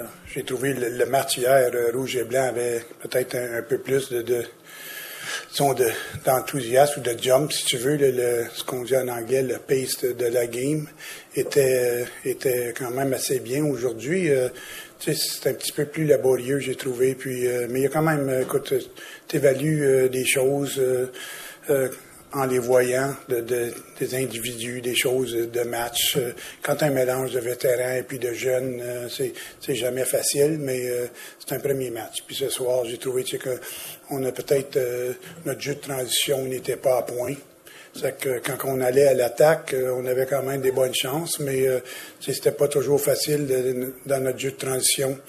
j'ai trouvé le match hier, rouge et blanc, avait peut-être un peu plus disons d'enthousiasme ou de jump, si tu veux, ce qu'on dit en anglais, le pace de la game était quand même assez bien aujourd'hui. Tu sais, c'est un petit peu plus laborieux, j'ai trouvé. Puis, mais il y a quand même, écoute, t'évalues des choses en les voyant, des individus, des choses de match. Quand un mélange de vétérans et puis de jeunes, c'est jamais facile, mais c'est un premier match. Puis ce soir, j'ai trouvé qu'on a peut-être notre jeu de transition n'était pas à point. C'est que quand on allait à l'attaque, on avait quand même des bonnes chances, mais c'était pas toujours facile dans notre jeu de transition.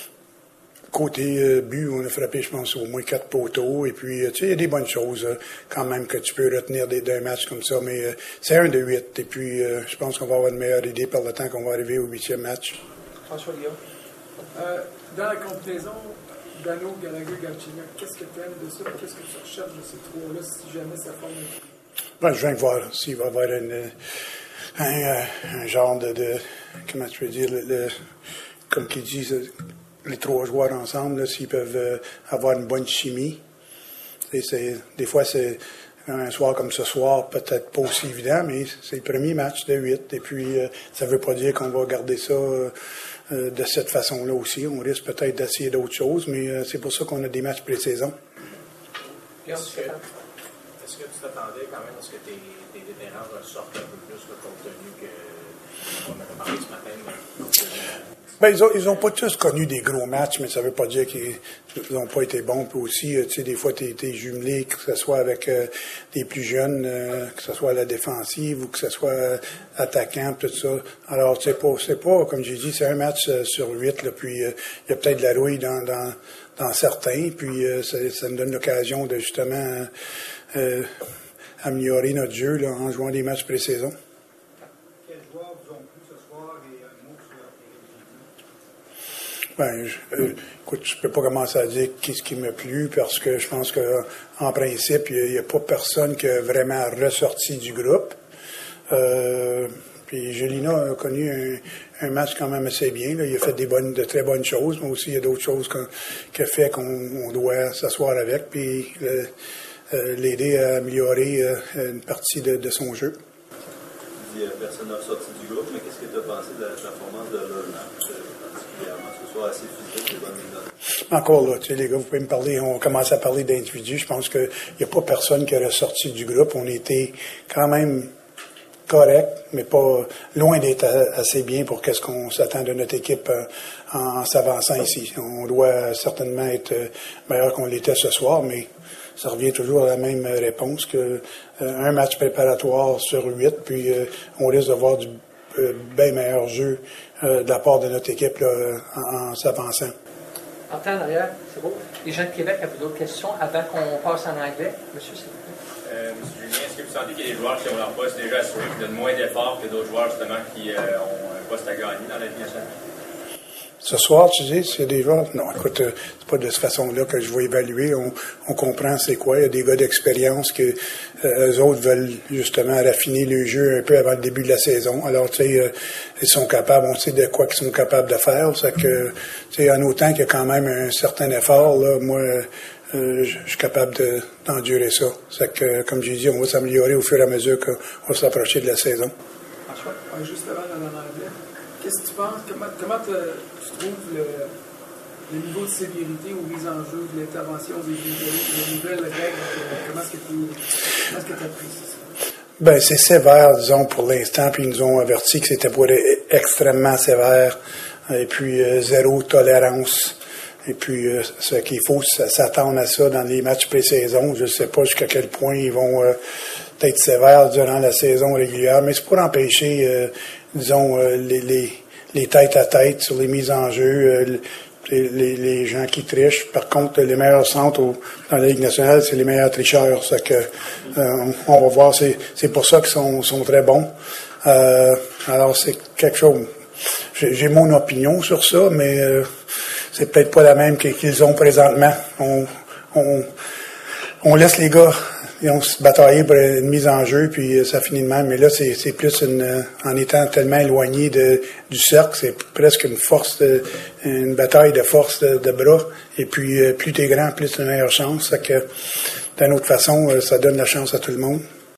Côté but, on a frappé, je pense, au moins 4 poteaux. Et puis, tu sais, il y a des bonnes choses quand même que tu peux retenir d'un match comme ça. Mais c'est 1 de 8. Et puis, je pense qu'on va avoir une meilleure idée par le temps qu'on va arriver au 8e match. François Léon. Dans la combinaison, Dano, Gallagher, Galchenyuk, qu'est-ce que tu aimes de ça? Qu'est-ce que tu recherches de ces trois-là si jamais ça forme un... Je viens de voir s'il va y avoir un genre de comment tu veux dire, comme qu'ils disent, les trois joueurs ensemble, s'ils peuvent avoir une bonne chimie. Des fois, c'est un soir comme ce soir, peut-être pas aussi évident, mais c'est le premier match de 8. Et puis, ça ne veut pas dire qu'on va garder ça de cette façon-là aussi. On risque peut-être d'essayer d'autres choses, mais c'est pour ça qu'on a des matchs pré-saison. Est-ce que tu t'attendais quand même à ce que tes vétérans ressortent un peu plus le contenu qu'on a parlé ce matin? Ben, ils ont pas tous connu des gros matchs, mais ça veut pas dire qu'ils n'ont pas été bons. Puis aussi, tu sais, des fois, t'es jumelé, que ce soit avec des plus jeunes, que ce soit à la défensive ou que ce soit attaquant, tout ça. Alors, c'est pas, comme j'ai dit, c'est un match sur 8, là, puis il y a peut-être de la rouille dans certains, puis ça nous donne l'occasion de justement améliorer notre jeu là, en jouant des matchs pré-saison. Écoute, je peux pas commencer à dire qu'est-ce qui m'a plu parce que je pense qu'en principe, il n'y a pas personne qui a vraiment ressorti du groupe. Puis Gélina a connu un match quand même assez bien. Là. Il a fait de très bonnes choses, mais aussi il y a d'autres choses qu'il a fait qu'on doit s'asseoir avec, puis l'aider à améliorer une partie de son jeu. Personne n'a ressorti du groupe, mais qu'est-ce que tu as pensé de la performance de leur match, particulièrement ce soir assez physique et bonne minute? Encore là, tu sais, les gars, vous pouvez me parler, on commence à parler d'individus. Je pense qu'il n'y a pas personne qui est ressorti du groupe. On était quand même correct, mais pas loin d'être assez bien pour qu'est-ce qu'on s'attend de notre équipe en s'avançant ici. On doit certainement être meilleur qu'on l'était ce soir, mais ça revient toujours à la même réponse que un match préparatoire sur 8, puis on risque de voir du bien meilleur jeu de la part de notre équipe là, en s'avançant. En temps en arrière, c'est beau. Les gens de Québec avaient d'autres questions avant qu'on passe en anglais. Monsieur, s'il vous plaît. Monsieur Julien, est-ce que vous sentez qu'il y a des joueurs qui ont leur poste déjà assuré, qui donnent moins d'efforts que d'autres joueurs justement qui ont un poste à gagner dans la Ligue nationale? Ce soir, tu dis, c'est des joueurs... Non, écoute, c'est pas de cette façon-là que je vais évaluer. On comprend c'est quoi. Il y a des gars d'expérience que eux autres veulent justement raffiner le jeu un peu avant le début de la saison. Alors, tu sais, ils sont capables, on sait de quoi qu'ils sont capables de faire. C'est que, tu sais, en autant qu'il y a quand même un certain effort, là, moi, je suis capable d'endurer ça. C'est que, comme j'ai dit, on va s'améliorer au fur et à mesure qu'on va s'approcher de la saison. François, juste avant d'aller en anglais, qu'est-ce que tu penses? Comment tu trouves le niveau de sévérité ou mise en jeu de l'intervention des nouvelles règles? Comment est-ce que tu apprécies ça? Ben, c'est sévère, disons, pour l'instant, puis ils nous ont averti que c'était pour être extrêmement sévère, et puis zéro tolérance. Et puis, ce qu'il faut s'attendre à ça dans les matchs pré-saison. Je ne sais pas jusqu'à quel point ils vont être sévères durant la saison régulière, mais c'est pour empêcher, disons, les têtes à tête sur les mises en jeu, les gens qui trichent. Par contre, les meilleurs centres dans la Ligue nationale, c'est les meilleurs tricheurs. C'est que on va voir, c'est pour ça qu'ils sont très bons. Alors, c'est quelque chose. J'ai mon opinion sur ça, mais c'est peut-être pas la même qu'ils ont présentement. On laisse les gars ils ont se bataillé pour une mise en jeu, puis ça finit de même. Mais là, c'est plus en étant tellement éloigné du cercle, c'est presque une bataille de force de bras. Et puis, plus t'es grand, plus t'as une meilleure chance. Ça que, d'une autre façon, ça donne la chance à tout le monde.